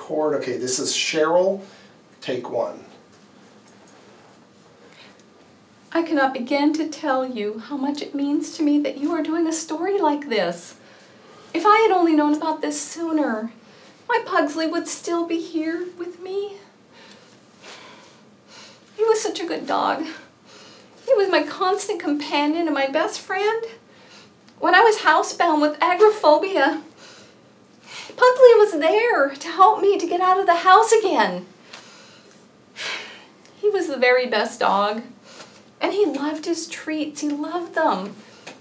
record. Okay, this is Cheryl. Take one. I cannot begin to tell you how much it means to me that you are doing a story like this. If I had only known about this sooner, my Pugsley would still be here with me. He was such a good dog. He was my constant companion and my best friend. When I was housebound with agoraphobia, Pugsley was there to help me to get out of the house again. He was the very best dog. And he loved his treats. He loved them.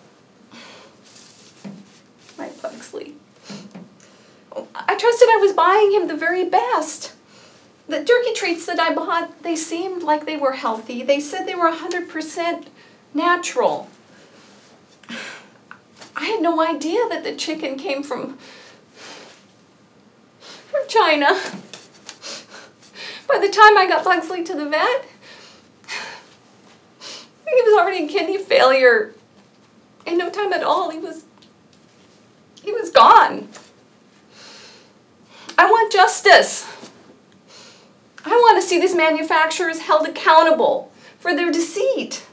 My Pugsley. I trusted I was buying him the very best. The jerky treats that I bought, they seemed like they were healthy. They said they were 100% natural. I had no idea that the chicken came from China. By the time I got Pugsley to the vet, he was already in kidney failure. In no time at all, he was gone. I want justice. I want to see these manufacturers held accountable for their deceit.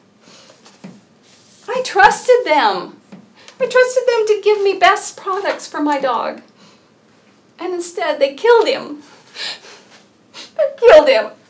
I trusted them. I trusted them to give me best products for my dog. And instead, they killed him. They killed him.